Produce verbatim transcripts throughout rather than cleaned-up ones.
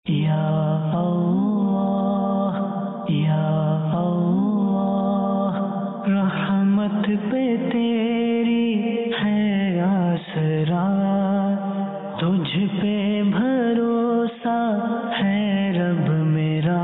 یا اللہ یا اللہ رحمت پہ تیری ہے آسرا، تجھ پہ بھروسہ ہے رب میرا،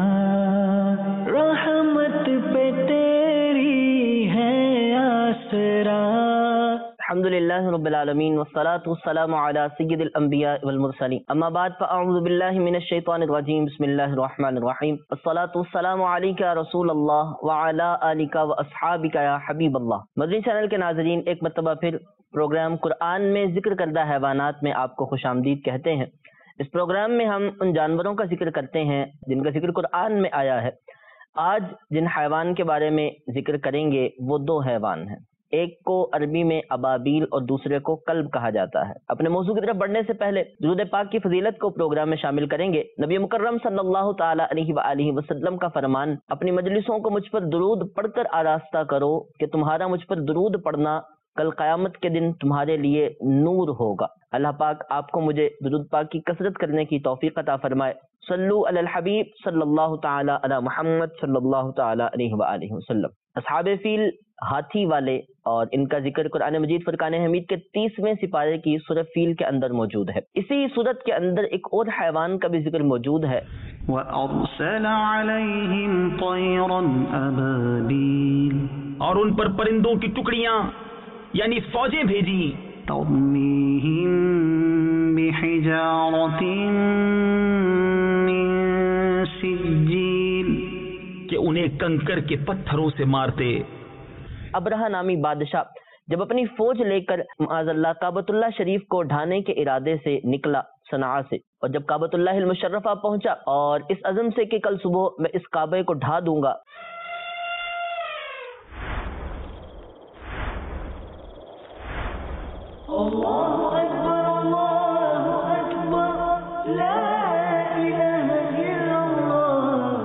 رحمت پہ تیری ہے آسرا۔ الحمدللہ رب العالمین والصلاة والسلام علی سید الانبیاء والمرسلین، اما بعد فاعوذ باللہ من الشیطان الرجیم، بسم اللہ الرحمن الرحیم، الصلاة والسلام علیک یا رسول اللہ وعلی آلک واصحابک یا حبیب اللہ۔ مدنی چینل کے ناظرین، ایک مرتبہ پھر پروگرام قرآن میں ذکر کردہ حیوانات میں آپ کو خوش آمدید کہتے ہیں۔ اس پروگرام میں ہم ان جانوروں کا ذکر کرتے ہیں جن کا ذکر قرآن میں آیا ہے۔ آج جن حیوان کے بارے میں ذکر کریں گے وہ دو حیوان ہیں، ایک کو عربی میں ابابیل اور دوسرے کو کلب کہا جاتا ہے۔ اپنے موضوع کی طرف بڑھنے سے پہلے درود پاک کی فضیلت کو پروگرام میں شامل کریں گے۔ نبی مکرم صلی اللہ تعالی علیہ وآلہ وسلم کا فرمان، اپنی مجلسوں کو مجھ پر درود پڑھ کر آراستہ کرو کہ تمہارا مجھ پر درود پڑھنا کل قیامت کے دن تمہارے لیے نور ہوگا۔ اللہ پاک آپ کو مجھے درود پاک کی کثرت کرنے کی توفیق عطا فرمائے۔ صلو علی الحبیب صلی اللہ تعالی علی محمد صلی اللہ تعالی علیہ وآلہ وسلم۔ اصحاب فیل ہاتھی والے، اور ان کا ذکر قرآن مجید فرقان حمید کے تیسویں سپارے کی سورہ فیل کے اندر موجود ہے۔ اسی سورت کے اندر ایک اور حیوان کا بھی ذکر موجود ہے۔ وَأَرْسَلَ عَلَيْهِمْ طَيْرًا أَبَابِيلَ، اور ان پر پرندوں کی ٹکڑیاں یعنی فوجیں بھیجی، تَرْمِيهِمْ بِحِجَارَةٍ مِّن سِجِّيلٍ، کہ انہیں کنکر کے پتھروں سے مارتے۔ ابرہہ نامی بادشاہ جب اپنی فوج لے کر معاذ اللہ کعبۃ اللہ شریف کو ڈھانے کے ارادے سے نکلا صنعاء سے، اور جب کعبۃ اللہ المشرفہ پہنچا اور اس عزم سے کہ کل صبح میں اس کعبے کو ڈھا دوں گا، اللہ اکبر اللہ اکبر لا الہ الا اللہ۔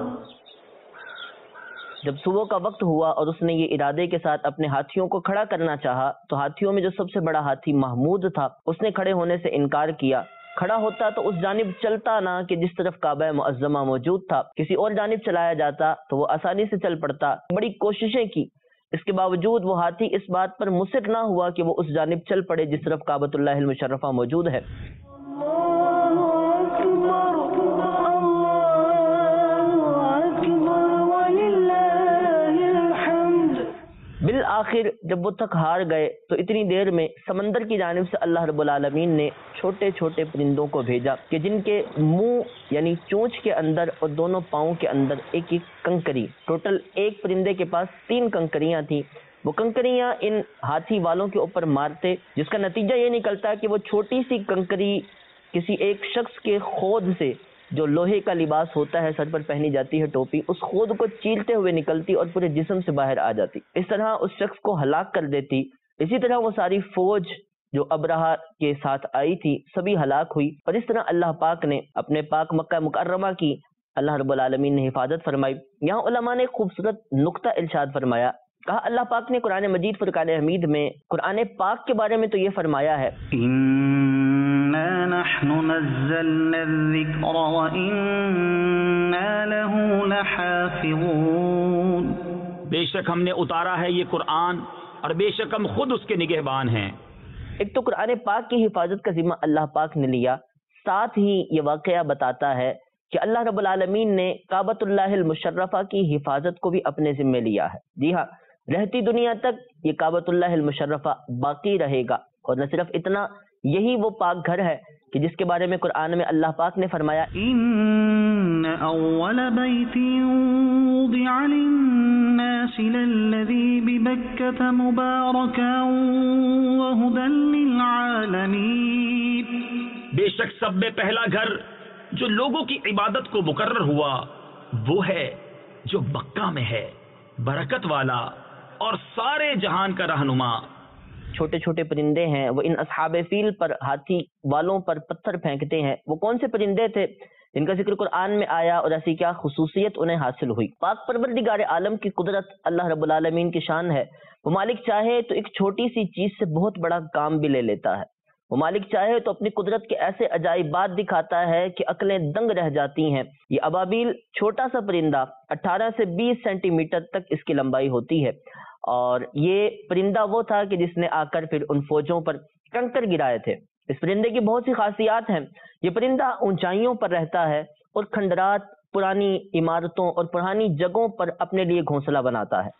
جب صبح کا وقت ہوا اور اس نے یہ ارادے کے ساتھ اپنے ہاتھیوں کو کھڑا کرنا چاہا تو ہاتھیوں میں جو سب سے بڑا ہاتھی محمود تھا، اس نے کھڑے ہونے سے انکار کیا۔ کھڑا ہوتا تو اس جانب چلتا نہ کہ جس طرف کعبہ معظمہ موجود تھا، کسی اور جانب چلایا جاتا تو وہ آسانی سے چل پڑتا۔ بڑی کوششیں کی، اس کے باوجود وہ ہاتھی اس بات پر مصر نہ ہوا کہ وہ اس جانب چل پڑے جس طرف کعبۃ اللہ المشرفہ موجود ہے۔ بالآخر جب وہ تھک ہار گئے تو اتنی دیر میں سمندر کی جانب سے اللہ رب العالمین نے چھوٹے چھوٹے پرندوں کو بھیجا کہ جن کے منہ یعنی چونچ کے اندر اور دونوں پاؤں کے اندر ایک ایک کنکری، ٹوٹل ایک پرندے کے پاس تین کنکریاں تھیں۔ وہ کنکریاں ان ہاتھی والوں کے اوپر مارتے، جس کا نتیجہ یہ نکلتا کہ وہ چھوٹی سی کنکری کسی ایک شخص کے خود سے، جو لوہے کا لباس ہوتا ہے، سر پر پہنی جاتی ہے ٹوپی، اس خود کو چیرتے ہوئے نکلتی اور پورے جسم سے باہر آ جاتی، اس طرح اس شخص کو ہلاک کر دیتی۔ اسی طرح وہ ساری فوج جو ابرہہ کے ساتھ آئی تھی سبھی ہلاک ہوئی، اور اس طرح اللہ پاک نے اپنے پاک مکہ مکرمہ کی اللہ رب العالمین نے حفاظت فرمائی۔ یہاں علماء نے ایک خوبصورت نقطہ ارشاد فرمایا، کہا اللہ پاک نے قرآن مجید فرقان حمید میں قرآن پاک کے بارے میں تو یہ فرمایا ہے، إِنَّا نَحْنُ نَزَّلْنَا الذِّكْرَ وَإِنَّا لَهُ لَحَافِظُونَ، بے شک ہم نے اتارا ہے یہ قرآن اور بے شک ہم خود اس کے نگہبان ہیں۔ ایک تو قرآن پاک کی حفاظت کا ذمہ اللہ پاک نے لیا، ساتھ ہی یہ واقعہ بتاتا ہے کہ اللہ رب العالمین نے کعبۃ اللہ المشرفہ کی حفاظت کو بھی اپنے ذمہ لیا ہے۔ جی ہاں، رہتی دنیا تک یہ کعبۃ اللہ المشرفہ باقی رہے گا، اور نہ صرف اتنا، یہی وہ پاک گھر ہے کہ جس کے بارے میں قرآن میں اللہ پاک نے فرمایا، إِنَّ أَوَّلَ بَيْتٍ وُضِعَ لِلنَّاسِ لَلَّذِي بِبَكَّةَ مُبَارَكًا وَهُدًى لِّلْعَالَمِينَ، بے شک سب میں پہلا گھر جو لوگوں کی عبادت کو مقرر ہوا وہ ہے جو مکہ میں ہے، برکت والا اور سارے جہان کا رہنما۔ چھوٹے چھوٹے پرندے ہیں وہ ان اصحاب فیل پر، ہاتھی والوں پر پتھر پھینکتے ہیں۔ وہ کون سے پرندے تھے جن کا ذکر قرآن میں آیا اور ایسی کیا خصوصیت انہیں حاصل ہوئی؟ پاک پروردگار عالم کی قدرت اللہ رب العالمین کی شان ہے، وہ مالک چاہے تو ایک چھوٹی سی چیز سے بہت بڑا کام بھی لے لیتا ہے۔ وہ مالک چاہے تو اپنی قدرت کے ایسے عجائبات دکھاتا ہے کہ عقلیں دنگ رہ جاتی ہیں۔ یہ ابابیل چھوٹا سا پرندہ اٹھارہ سے بیس سینٹی میٹر تک اس کی لمبائی ہوتی ہے، اور یہ پرندہ وہ تھا کہ جس نے آ کر پھر ان فوجوں پر کنکر گرائے تھے۔ اس پرندے کی بہت سی خاصیات ہیں۔ یہ پرندہ اونچائیوں پر رہتا ہے اور کھنڈرات، پرانی عمارتوں اور پرانی جگہوں پر اپنے لیے گھونسلہ بناتا ہے۔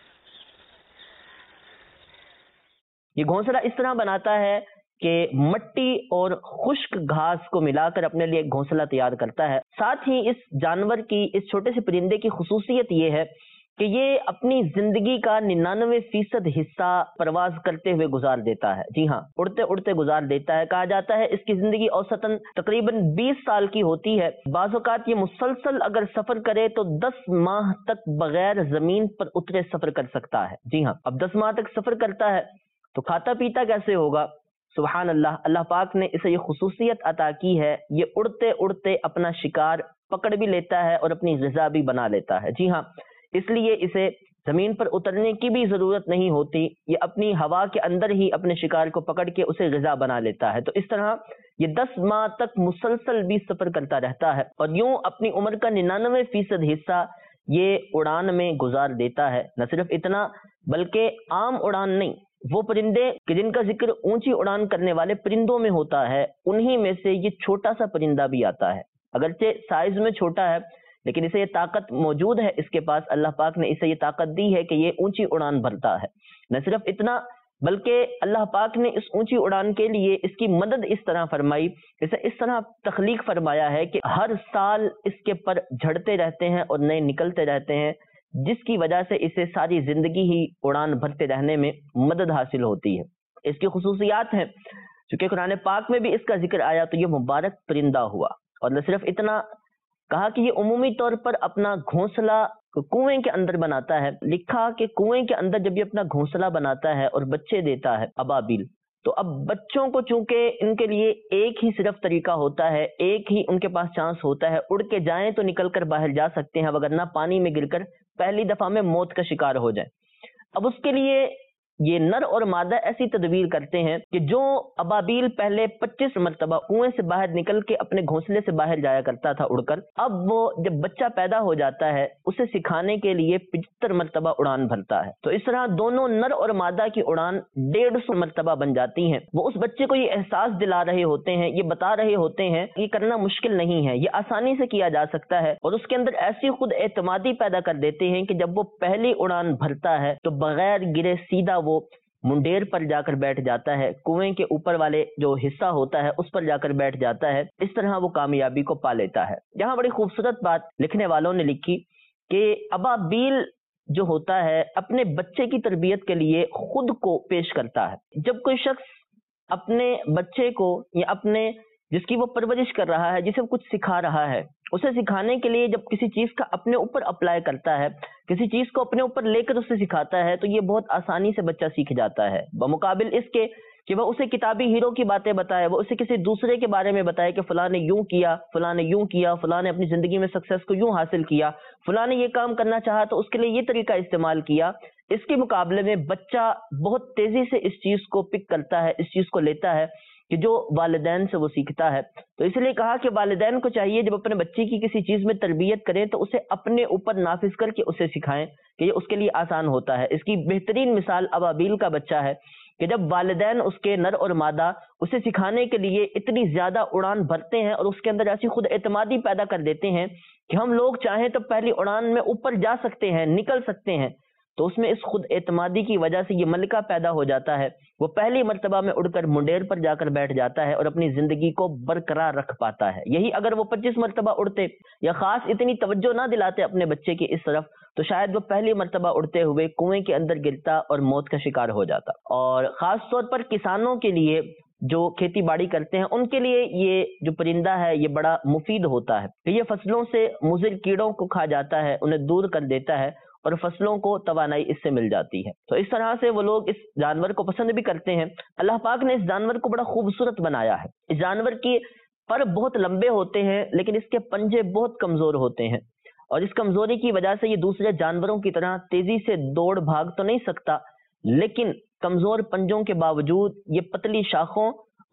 یہ گھونسلہ اس طرح بناتا ہے کہ مٹی اور خشک گھاس کو ملا کر اپنے لیے گھونسلہ تیار کرتا ہے۔ ساتھ ہی اس جانور کی، اس چھوٹے سے پرندے کی خصوصیت یہ ہے کہ یہ اپنی زندگی کا ننانوے فیصد حصہ پرواز کرتے ہوئے گزار دیتا ہے۔ جی ہاں، اڑتے اڑتے گزار دیتا ہے۔ کہا جاتا ہے اس کی زندگی اوسطاً تقریباً بیس سال کی ہوتی ہے۔ بعض اوقات یہ مسلسل اگر سفر کرے تو دس ماہ تک بغیر زمین پر اترے سفر کر سکتا ہے۔ جی ہاں، اب دس ماہ تک سفر کرتا ہے تو کھاتا پیتا کیسے ہوگا؟ سبحان اللہ، اللہ پاک نے اسے یہ خصوصیت عطا کی ہے، یہ اڑتے اڑتے اپنا شکار پکڑ بھی لیتا ہے اور اپنی غذا بھی بنا لیتا ہے۔ جی ہاں، اس لیے اسے زمین پر اترنے کی بھی ضرورت نہیں ہوتی، یہ اپنی ہوا کے اندر ہی اپنے شکار کو پکڑ کے اسے غذا بنا لیتا ہے۔ تو اس طرح یہ دس ماہ تک مسلسل بھی سفر کرتا رہتا ہے، اور یوں اپنی عمر کا ننانوے فیصد حصہ یہ اڑان میں گزار دیتا ہے۔ نہ صرف اتنا بلکہ عام اڑان نہیں، وہ پرندے کہ جن کا ذکر اونچی اڑان کرنے والے پرندوں میں ہوتا ہے، انہی میں سے یہ چھوٹا سا پرندہ بھی آتا ہے۔ اگرچہ سائز میں چھوٹا ہے لیکن اسے یہ طاقت موجود ہے اس کے پاس، اللہ پاک نے اسے یہ طاقت دی ہے کہ یہ اونچی اڑان بھرتا ہے۔ نہ صرف اتنا بلکہ اللہ پاک نے اس اونچی اڑان کے لیے اس کی مدد اس طرح فرمائی، اسے اس طرح تخلیق فرمایا ہے کہ ہر سال اس کے پر جھڑتے رہتے ہیں اور نئے نکلتے رہتے ہیں، جس کی وجہ سے اسے ساری زندگی ہی اڑان بھرتے رہنے میں مدد حاصل ہوتی ہے۔ اس کی خصوصیات ہیں، چونکہ قرآن پاک میں بھی اس کا ذکر آیا تو یہ مبارک پرندہ ہوا۔ اور نہ صرف اتنا، کہا کہ یہ عمومی طور پر اپنا گھونسلہ کنویں کے اندر بناتا ہے۔ لکھا کہ کنویں کے اندر جب یہ اپنا گھونسلہ بناتا ہے اور بچے دیتا ہے ابابیل، تو اب بچوں کو چونکہ ان کے لیے ایک ہی صرف طریقہ ہوتا ہے، ایک ہی ان کے پاس چانس ہوتا ہے، اڑ کے جائیں تو نکل کر باہر جا سکتے ہیں، وگرنہ پانی میں گر کر پہلی دفعہ میں موت کا شکار ہو جائیں۔ اب اس کے لیے یہ نر اور مادہ ایسی تدبیر کرتے ہیں کہ جو ابابیل پہلے پچیس مرتبہ کنویں سے باہر نکل کے اپنے گھونسلے سے باہر جایا کرتا تھا اڑ کر، اب وہ جب بچہ پیدا ہو جاتا ہے اسے سکھانے کے لیے پچہتر مرتبہ اڑان بھرتا ہے۔ تو اس طرح دونوں نر اور مادہ کی اڑان ڈیڑھ سو مرتبہ بن جاتی ہیں۔ وہ اس بچے کو یہ احساس دلا رہے ہوتے ہیں، یہ بتا رہے ہوتے ہیں یہ کرنا مشکل نہیں ہے، یہ آسانی سے کیا جا سکتا ہے، اور اس کے اندر ایسی خود اعتمادی پیدا کر دیتے ہیں کہ جب وہ پہلی اڑان بھرتا ہے تو بغیر گرے سیدھا وہ منڈیر پر جا کر بیٹھ جاتا ہے، کنویں کے اوپر والے جو حصہ ہوتا ہے اس پر جا کر بیٹھ جاتا ہے۔ اس طرح وہ کامیابی کو پا لیتا ہے۔ یہاں بڑی خوبصورت بات لکھنے والوں نے لکھی کہ ابابیل جو ہوتا ہے اپنے بچے کی تربیت کے لیے خود کو پیش کرتا ہے۔ جب کوئی شخص اپنے بچے کو یا اپنے جس کی وہ پرورش کر رہا ہے، جسے کچھ سکھا رہا ہے، اسے سکھانے کے لیے جب کسی چیز کا اپنے اوپر اپلائی کرتا ہے، کسی چیز کو اپنے اوپر لے کر اسے سکھاتا ہے، تو یہ بہت آسانی سے بچہ سیکھ جاتا ہے، بمقابل اس کے کہ وہ اسے کتابی ہیرو کی باتیں بتائے، وہ اسے کسی دوسرے کے بارے میں بتائے کہ فلاں نے یوں کیا، فلاں نے یوں کیا، فلاں نے اپنی زندگی میں سکسیس کو یوں حاصل کیا، فلاں نے یہ کام کرنا چاہا تو اس کے لیے یہ طریقہ استعمال کیا۔ اس کے مقابلے میں بچہ بہت تیزی سے اس چیز کو پک کرتا ہے، اس چیز کو لیتا ہے کہ جو والدین سے وہ سیکھتا ہے۔ تو اس لیے کہا کہ والدین کو چاہیے جب اپنے بچے کی کسی چیز میں تربیت کریں تو اسے اپنے اوپر نافذ کر کے اسے سکھائیں کہ یہ اس کے لیے آسان ہوتا ہے۔ اس کی بہترین مثال ابابیل کا بچہ ہے کہ جب والدین اس کے نر اور مادہ اسے سکھانے کے لیے اتنی زیادہ اڑان بھرتے ہیں اور اس کے اندر ایسی خود اعتمادی پیدا کر دیتے ہیں کہ ہم لوگ چاہیں تو پہلی اڑان میں اوپر جا سکتے ہیں، نکل سکتے ہیں، تو اس میں اس خود اعتمادی کی وجہ سے یہ ملکہ پیدا ہو جاتا ہے، وہ پہلی مرتبہ میں اڑ کر منڈیر پر جا کر بیٹھ جاتا ہے اور اپنی زندگی کو برقرار رکھ پاتا ہے۔ یہی اگر وہ پچیس مرتبہ اڑتے یا خاص اتنی توجہ نہ دلاتے اپنے بچے کی اس طرف تو شاید وہ پہلی مرتبہ اڑتے ہوئے کنویں کے اندر گرتا اور موت کا شکار ہو جاتا۔ اور خاص طور پر کسانوں کے لیے جو کھیتی باڑی کرتے ہیں ان کے لیے یہ جو پرندہ ہے یہ بڑا مفید ہوتا ہے کہ یہ فصلوں سے مضر کیڑوں کو کھا جاتا ہے، انہیں دور کر دیتا ہے اور فصلوں کو توانائی اس سے مل جاتی ہے۔ تو اس طرح سے وہ لوگ اس جانور کو پسند بھی کرتے ہیں۔ اللہ پاک نے اس جانور کو بڑا خوبصورت بنایا ہے۔ اس جانور کی پر بہت لمبے ہوتے ہیں لیکن اس کے پنجے بہت کمزور ہوتے ہیں، اور اس کمزوری کی وجہ سے یہ دوسرے جانوروں کی طرح تیزی سے دوڑ بھاگ تو نہیں سکتا، لیکن کمزور پنجوں کے باوجود یہ پتلی شاخوں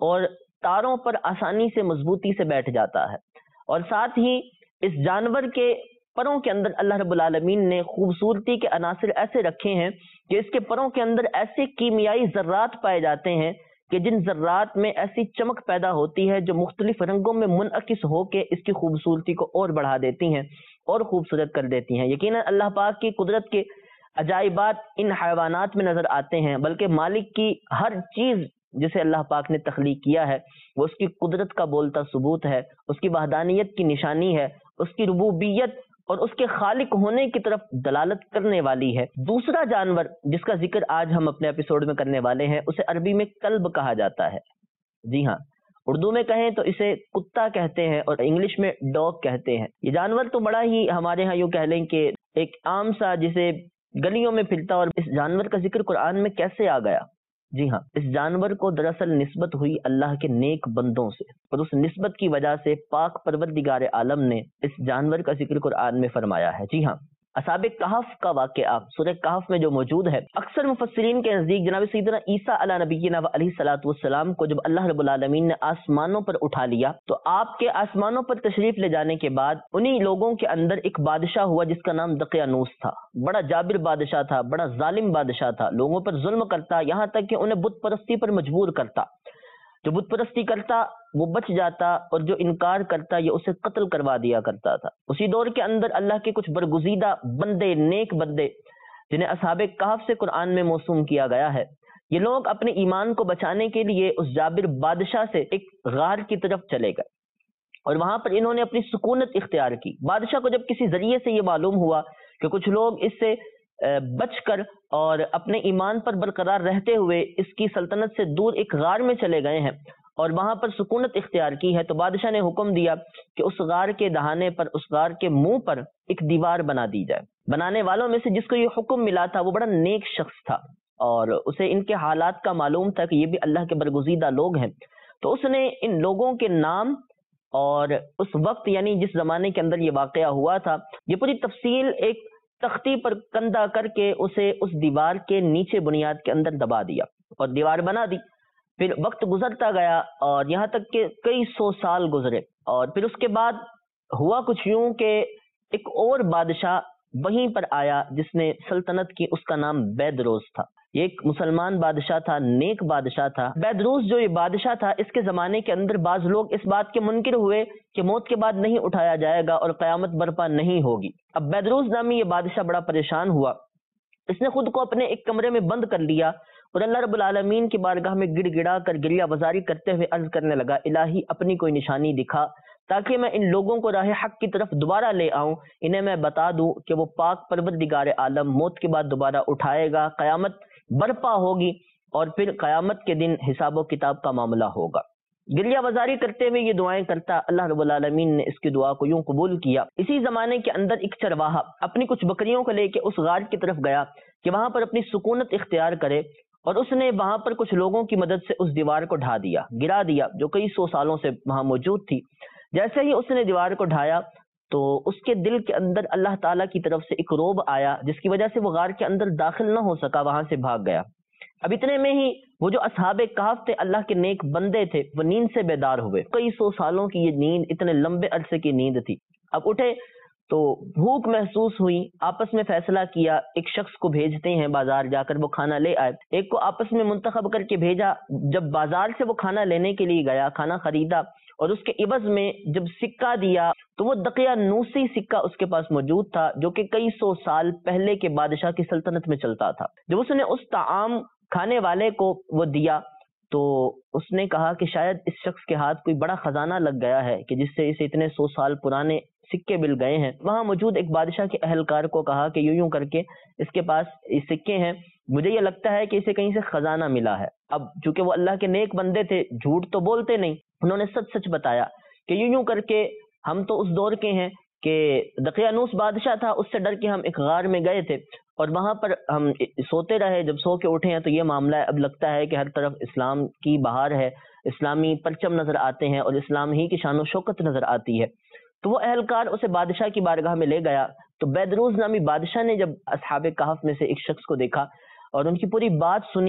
اور تاروں پر آسانی سے مضبوطی سے بیٹھ جاتا ہے، اور ساتھ ہی اس جانور کے پروں کے اندر اللہ رب العالمین نے خوبصورتی کے عناصر ایسے رکھے ہیں کہ اس کے پروں کے اندر ایسے کیمیائی ذرات پائے جاتے ہیں کہ جن ذرات میں ایسی چمک پیدا ہوتی ہے جو مختلف رنگوں میں منعکس ہو کے اس کی خوبصورتی کو اور بڑھا دیتی ہیں اور خوبصورت کر دیتی ہیں۔ یقیناً اللہ پاک کی قدرت کے عجائبات ان حیوانات میں نظر آتے ہیں، بلکہ مالک کی ہر چیز جسے اللہ پاک نے تخلیق کیا ہے وہ اس کی قدرت کا بولتا ثبوت ہے، اس کی وحدانیت کی نشانی ہے، اس کی ربوبیت اور اس کے خالق ہونے کی طرف دلالت کرنے والی ہے۔ دوسرا جانور جس کا ذکر آج ہم اپنے ایپیسوڈ میں کرنے والے ہیں اسے عربی میں کلب کہا جاتا ہے۔ جی ہاں، اردو میں کہیں تو اسے کتا کہتے ہیں اور انگلش میں ڈاگ کہتے ہیں۔ یہ جانور تو بڑا ہی ہمارے ہاں یوں کہہ لیں کہ ایک عام سا جسے گلیوں میں پھرتا، اور اس جانور کا ذکر قرآن میں کیسے آ گیا؟ جی ہاں، اس جانور کو دراصل نسبت ہوئی اللہ کے نیک بندوں سے، اور اس نسبت کی وجہ سے پاک پروردگار عالم نے اس جانور کا ذکر قرآن میں فرمایا ہے۔ جی ہاں، اصحاب کہف کا واقعہ سورہ کہف میں جو موجود ہے، اکثر مفسرین کے نزدیک جناب سیدنا عیسیٰ علیہ نبینا و علیہ الصلوۃ والسلام کو جب اللہ رب العالمین نے آسمانوں پر اٹھا لیا تو آپ کے آسمانوں پر تشریف لے جانے کے بعد انہی لوگوں کے اندر ایک بادشاہ ہوا جس کا نام دقیانوس تھا۔ بڑا جابر بادشاہ تھا، بڑا ظالم بادشاہ تھا، لوگوں پر ظلم کرتا، یہاں تک کہ انہیں بت پرستی پر مجبور کرتا۔ جو بت پرستی کرتا وہ بچ جاتا، اور جو انکار کرتا یہ اسے قتل کروا دیا کرتا تھا۔ اسی دور کے اندر اللہ کے کچھ برگزیدہ بندے، نیک بندے جنہیں اصحاب کہف سے قرآن میں موسوم کیا گیا ہے، یہ لوگ اپنے ایمان کو بچانے کے لیے اس جابر بادشاہ سے ایک غار کی طرف چلے گئے، اور وہاں پر انہوں نے اپنی سکونت اختیار کی۔ بادشاہ کو جب کسی ذریعے سے یہ معلوم ہوا کہ کچھ لوگ اس سے بچ کر اور اپنے ایمان پر برقرار رہتے ہوئے اس کی سلطنت سے دور ایک غار میں چلے گئے ہیں اور وہاں پر سکونت اختیار کی ہے، تو بادشاہ نے حکم دیا کہ اس غار کے دہانے پر، اس غار کے منہ پر ایک دیوار بنا دی جائے۔ بنانے والوں میں سے جس کو یہ حکم ملا تھا وہ بڑا نیک شخص تھا، اور اسے ان کے حالات کا معلوم تھا کہ یہ بھی اللہ کے برگزیدہ لوگ ہیں، تو اس نے ان لوگوں کے نام اور اس وقت یعنی جس زمانے کے اندر یہ واقعہ ہوا تھا یہ پوری تفصیل ایک تختی پر کندہ کر کے اسے اس دیوار کے نیچے بنیاد کے اندر دبا دیا اور دیوار بنا دی۔ پھر وقت گزرتا گیا اور یہاں تک کہ کئی سو سال گزرے، اور پھر اس کے بعد ہوا کچھ یوں کہ ایک اور بادشاہ وہیں پر آیا جس نے سلطنت کی، اس کا نام بیدروس تھا۔ یہ ایک مسلمان بادشاہ تھا، نیک بادشاہ تھا۔ بیدروس جو یہ بادشاہ تھا اس کے زمانے کے اندر بعض لوگ اس بات کے منکر ہوئے کہ موت کے بعد نہیں اٹھایا جائے گا اور قیامت برپا نہیں ہوگی۔ اب بیدروس نامی یہ بادشاہ بڑا پریشان ہوا، اس نے خود کو اپنے ایک کمرے میں بند کر لیا اور اللہ رب العالمین کی بارگاہ میں گڑ گڑا کر گریہ بازاری کرتے ہوئے عرض کرنے لگا، الہی اپنی کوئی نشانی دکھا تاکہ میں ان لوگوں کو راہ حق کی طرف دوبارہ لے آؤں، انہیں میں بتا دوں کہ وہ پاک پروردگار عالم موت کے بعد دوبارہ اٹھائے گا، قیامت برپا ہوگی اور پھر قیامت کے دن حساب و کتاب کا معاملہ ہوگا۔ گریہ بازاری کرتے ہوئے یہ دعائیں کرتا، اللہ رب العالمین نے اس کی دعا کو یوں قبول کیا۔ اسی زمانے کے اندر ایک چرواہا اپنی کچھ بکریوں کو لے کے اس غار کی طرف گیا کہ وہاں پر اپنی سکونت اختیار کرے، اور اس نے وہاں پر کچھ لوگوں کی مدد سے اس دیوار کو ڈھا دیا، گرا دیا، جو کئی سو سالوں سے وہاں موجود تھی۔ جیسے ہی اس نے دیوار کو ڈھایا تو اس کے دل کے اندر اللہ تعالیٰ کی طرف سے ایک روب آیا جس کی وجہ سے وہ غار کے اندر داخل نہ ہو سکا، وہاں سے بھاگ گیا۔ اب اتنے میں ہی وہ جو اصحاب کہف تھے، اللہ کے نیک بندے تھے، وہ نیند سے بیدار ہوئے۔ کئی سو سالوں کی یہ نیند، اتنے لمبے عرصے کی نیند تھی۔ اب اٹھے تو بھوک محسوس ہوئی، آپس میں فیصلہ کیا ایک شخص کو بھیجتے ہیں بازار جا کر وہ کھانا لے آئے۔ ایک کو آپس میں منتخب کر کے بھیجا، جب بازار سے وہ کھانا لینے کے لیے گیا، کھانا خریدا اور اس کے عوض میں جب سکہ دیا تو وہ دقیانوسی سکہ اس کے پاس موجود تھا جو کہ کئی سو سال پہلے کے بادشاہ کی سلطنت میں چلتا تھا۔ جب اس نے اس طعام کھانے والے کو وہ دیا تو اس نے کہا کہ شاید اس شخص کے ہاتھ کوئی بڑا خزانہ لگ گیا ہے کہ جس سے اسے اتنے سو سال پرانے سکے مل گئے ہیں۔ وہاں موجود ایک بادشاہ کے اہلکار کو کہا کہ یوں یوں کر کے اس کے پاس یہ سکے ہیں، مجھے یہ لگتا ہے کہ اسے کہیں سے خزانہ ملا ہے۔ اب چونکہ وہ اللہ کے نیک بندے تھے، جھوٹ تو بولتے نہیں، انہوں نے سچ سچ بتایا کہ یوں یوں کر کے ہم تو اس دور کے ہیں کہ دقیانوس بادشاہ تھا، اس سے ڈر کے ہم ایک غار میں گئے تھے اور وہاں پر ہم سوتے رہے، جب سو کے اٹھے ہیں تو یہ معاملہ ہے۔ اب لگتا ہے کہ ہر طرف اسلام کی بہار ہے، اسلامی پرچم نظر آتے ہیں اور اسلام ہی کی شان و شوکت نظر آتی ہے۔ تو وہ اہلکار اسے بادشاہ کی بارگاہ میں لے گیا تو بیدروس نامی بادشاہ نے جب اصحاب کہف میں سے ایک شخص کو دیکھا اور ان کی پوری بات سنی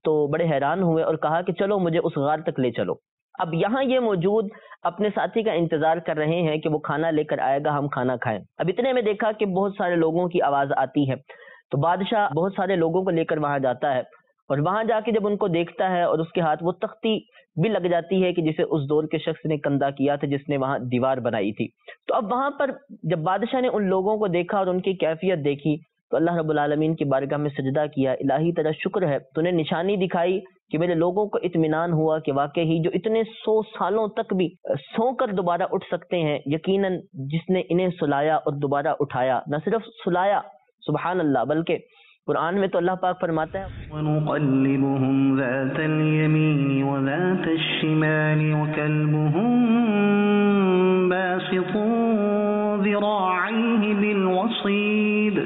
تو بڑے حیران ہوئے اور کہا کہ چلو مجھے اس غار تک لے چلو. اب یہاں یہ موجود اپنے ساتھی کا انتظار کر رہے ہیں کہ وہ کھانا لے کر آئے گا، ہم کھانا کھائیں. اب اتنے میں دیکھا کہ بہت سارے لوگوں کی آواز آتی ہے، تو بادشاہ بہت سارے لوگوں کو لے کر وہاں جاتا ہے، اور وہاں جا کے جب ان کو دیکھتا ہے اور اس کے ہاتھ وہ تختی بھی لگ جاتی ہے کہ جسے اس دور کے شخص نے کندہ کیا تھا جس نے وہاں دیوار بنائی تھی. تو اب وہاں پر جب بادشاہ نے ان لوگوں کو دیکھا اور ان کی کیفیت دیکھی تو اللہ رب العالمین کی بارگاہ میں سجدہ کیا، الہی تیرا شکر ہے تو نے نشانی دکھائی کہ میرے لوگوں کو اطمینان ہوا کہ واقعی جو اتنے سو سالوں تک بھی سو کر دوبارہ اٹھ سکتے ہیں، یقیناً جس نے انہیں سلایا اور دوبارہ اٹھایا، نہ صرف سلایا سبحان اللہ بلکہ قرآن میں تو اللہ پاک فرماتا ہے وَنُقَلِّبُهُمْ ذَاتَ الْيَمِينِ وَذَاتَ الشِّمَالِ وَكَلْبُهُمْ بَاسِطٌ ذِرَاعَيْهِ بِالْوَصِيدِ،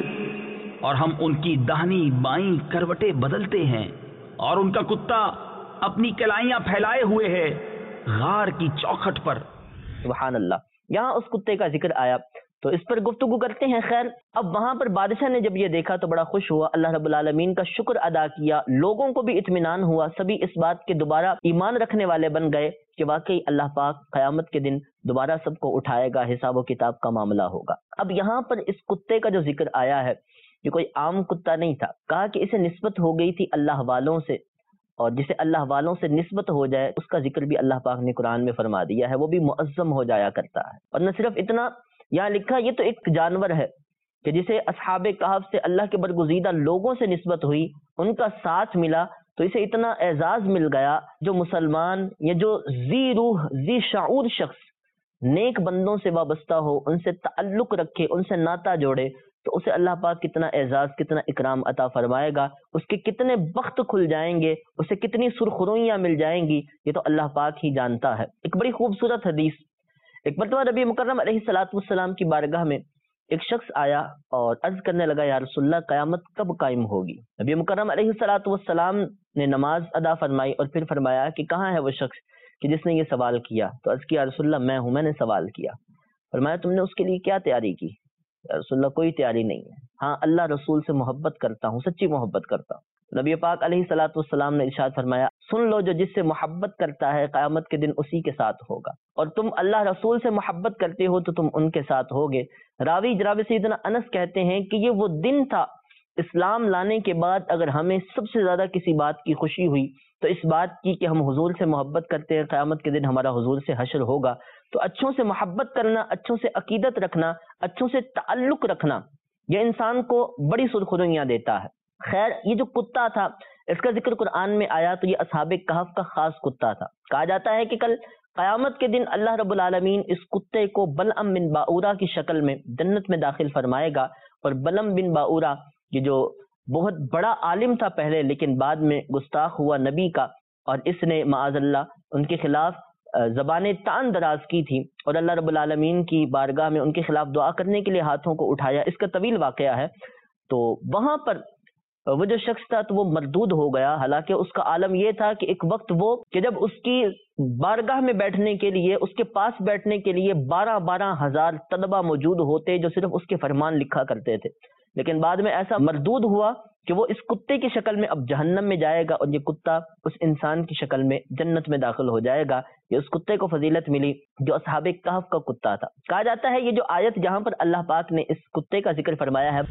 اور ہم ان کی داہنی بائیں کروٹیں بدلتے ہیں، اور ان کا کتا اپنی کلائیاں پھیلائے ہوئے ہے غار کی چوکھٹ پر. سبحان اللہ. یہاں اس کتے کا ذکر آیا تو اس پر گفتگو کرتے ہیں. خیر اب وہاں پر بادشاہ نے جب یہ دیکھا تو بڑا خوش ہوا، اللہ رب العالمین کا شکر ادا کیا، لوگوں کو بھی اطمینان ہوا، سبھی اس بات کے دوبارہ ایمان رکھنے والے بن گئے کہ واقعی اللہ پاک قیامت کے دن دوبارہ سب کو اٹھائے گا، حساب و کتاب کا معاملہ ہوگا. اب یہاں پر اس کتے کا جو ذکر آیا ہے یہ کوئی عام کتا نہیں تھا، کہا کہ اسے نسبت ہو گئی تھی اللہ والوں سے، اور جسے اللہ والوں سے نسبت ہو جائے اس کا ذکر بھی اللہ پاک نے قرآن میں فرما دیا ہے، وہ بھی معظم ہو جایا کرتا ہے. اور نہ صرف اتنا، یہاں لکھا یہ تو ایک جانور ہے کہ جسے اصحاب کہف سے اللہ کے برگزیدہ لوگوں سے نسبت ہوئی، ان کا ساتھ ملا تو اسے اتنا اعزاز مل گیا. جو مسلمان یا جو ذی روح ذی شعور شخص نیک بندوں سے وابستہ ہو، ان سے تعلق رکھے، ان سے ناطہ جوڑے، تو اسے اللہ پاک کتنا اعزاز کتنا اکرام عطا فرمائے گا، اس کے کتنے بخت کھل جائیں گے، اسے کتنی سرخرویاں مل جائیں گی، یہ تو اللہ پاک ہی جانتا ہے. ایک بڑی خوبصورت حدیث، ایک مرتبہ نبی مکرم علیہ الصلوۃ والسلام کی بارگاہ میں ایک شخص آیا اور عرض کرنے لگا یا رسول اللہ قیامت کب قائم ہوگی؟ نبی مکرم علیہ الصلوۃ والسلام نے نماز ادا فرمائی اور پھر فرمایا کہ کہاں ہے وہ شخص کہ جس نے یہ سوال کیا؟ تو عرض کیا رسول اللہ میں ہوں، میں نے سوال کیا. فرمایا تم نے اس کے لیے کیا تیاری کی؟ رسول اللہ کوئی تیاری نہیں ہے، ہاں اللہ رسول سے محبت کرتا ہوں، سچی محبت کرتا ہوں. نبی پاک علیہ الصلوۃ والسلام نے ارشاد فرمایا سن لو جو جس سے محبت کرتا ہے قیامت کے دن اسی کے ساتھ ہوگا، اور تم اللہ رسول سے محبت کرتے ہو تو تم ان کے ساتھ ہوگے. راوی جناب سیدنا انس کہتے ہیں کہ یہ وہ دن تھا اسلام لانے کے بعد اگر ہمیں سب سے زیادہ کسی بات کی خوشی ہوئی تو اس بات کی کہ ہم حضور سے محبت کرتے ہیں، قیامت کے دن ہمارا حضور سے حشر ہوگا. تو اچھوں سے محبت کرنا، اچھوں سے عقیدت رکھنا، اچھوں سے تعلق رکھنا، یہ انسان کو بڑی سرخرویاں دیتا ہے. خیر یہ جو کتا تھا اس کا ذکر قرآن میں آیا تو یہ اصحاب کہف کا خاص کتا تھا. کہا جاتا ہے کہ کل قیامت کے دن اللہ رب العالمین اس کتے کو بلعم بن باورا کی شکل میں جنت میں داخل فرمائے گا. اور بلعم بن باورا یہ جو بہت بڑا عالم تھا پہلے لیکن بعد میں گستاخ ہوا نبی کا، اور اس نے معاذ اللہ ان کے خلاف زبانیں تان دراز کی تھی اور اللہ رب العالمین کی بارگاہ میں ان کے خلاف دعا کرنے کے لیے ہاتھوں کو اٹھایا. اس کا طویل واقعہ ہے. تو وہاں پر وہ جو شخص تھا تو وہ مردود ہو گیا، حالانکہ اس کا عالم یہ تھا کہ ایک وقت وہ کہ جب اس کی بارگاہ میں بیٹھنے کے لیے، اس کے پاس بیٹھنے کے لیے بارہ بارہ ہزار طلبہ موجود ہوتے جو صرف اس کے فرمان لکھا کرتے تھے، لیکن بعد میں ایسا مردود ہوا کہ وہ اس کتے کی شکل میں اب جہنم میں جائے گا اور یہ کتا اس انسان کی شکل میں جنت میں داخل ہو جائے گا. یہ اس کتے کو فضیلت ملی جو اصحاب کہف کا کتا تھا. کہا جاتا ہے یہ جو آیت جہاں پر اللہ پاک نے اس کتے کا ذکر فرمایا ہے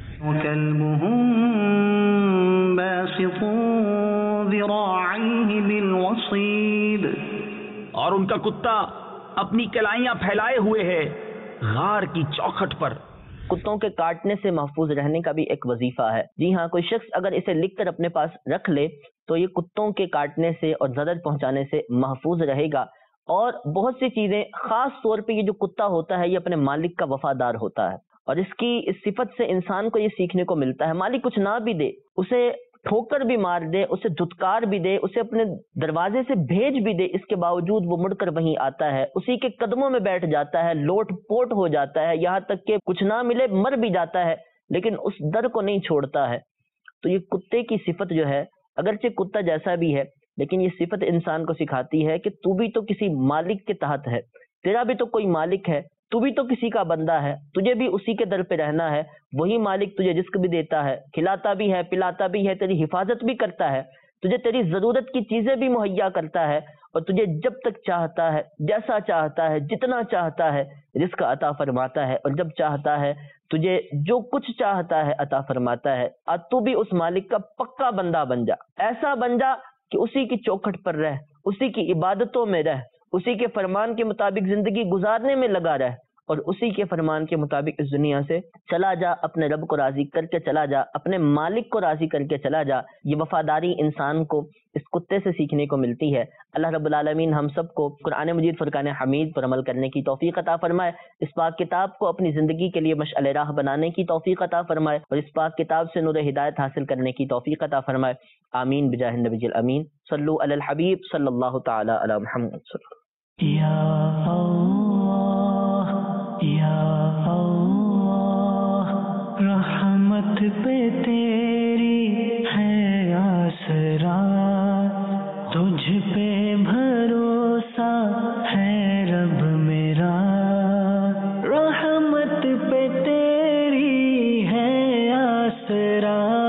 باسط ذراعيه بالوصيد، اور ان کا کتا اپنی کلائیاں پھیلائے ہوئے ہے غار کی چوکھٹ پر. کتوں کے کاٹنے سے محفوظ رہنے کا بھی ایک وظیفہ ہے. جی ہاں، کوئی شخص اگر اسے لکھ کر اپنے پاس رکھ لے تو یہ کتوں کے کاٹنے سے اور ضرر پہنچانے سے محفوظ رہے گا. اور بہت سی چیزیں، خاص طور پہ یہ جو کتا ہوتا ہے یہ اپنے مالک کا وفادار ہوتا ہے، اور اس کی اس صفت سے انسان کو یہ سیکھنے کو ملتا ہے. مالک کچھ نہ بھی دے، اسے ٹھوکر بھی مار دے، اسے دھتکار بھی دے، اسے اپنے دروازے سے بھیج بھی دے، اس کے باوجود وہ مڑ کر وہیں آتا ہے، اسی کے قدموں میں بیٹھ جاتا ہے، لوٹ پوٹ ہو جاتا ہے، یہاں تک کہ کچھ نہ ملے مر بھی جاتا ہے لیکن اس در کو نہیں چھوڑتا ہے. تو یہ کتے کی صفت جو ہے، اگرچہ کتا جیسا بھی ہے لیکن یہ صفت انسان کو سکھاتی ہے کہ تو بھی تو کسی مالک کے تحت ہے، تیرا بھی تو کوئی مالک ہے، تو بھی تو کسی کا بندہ ہے، تجھے بھی اسی کے در پہ رہنا ہے. وہی مالک تجھے رزق بھی دیتا ہے، کھلاتا بھی ہے، پلاتا بھی ہے، تیری حفاظت بھی کرتا ہے. تجھے تیری ضرورت کی چیزیں بھی مہیا کرتا ہے، اور تجھے جب تک چاہتا ہے، جیسا چاہتا ہے، جتنا چاہتا ہے رزق عطا فرماتا ہے، اور جب چاہتا ہے تجھے جو کچھ چاہتا ہے عطا فرماتا ہے۔ اور تو بھی اس مالک کا پکا بندہ بن جا، ایسا بن جا کہ اسی کی چوکھٹ پر رہ، اسی کی عبادتوں میں رہ، اسی کے فرمان کے مطابق زندگی گزارنے میں لگا رہ، اور اسی کے فرمان کے مطابق اس دنیا سے چلا جا، اپنے رب کو راضی کر کے چلا جا، اپنے مالک کو راضی کر کے چلا جا۔ یہ وفاداری انسان کو اس کتے سے سیکھنے کو ملتی ہے۔ اللہ رب العالمین ہم سب کو قرآن مجید فرقان حمید پر عمل کرنے کی توفیق عطا فرمائے، اس پاک کتاب کو اپنی زندگی کے لیے مشعل راہ بنانے کی توفیق عطا فرمائے، اور اس پاک کتاب سے نور ہدایت حاصل کرنے کی توفیق عطا فرمائے۔ آمین بجاہ النبی الامین۔ صلو علی الحبیب صلی اللہ تعالی علی محمد صلی اللہ۔ یا اللہ یا اللہ، رحمت پہ تیری ہے آسرا، تجھ پہ بھروسہ ہے رب میرا، رحمت پہ تیری ہے آسرا،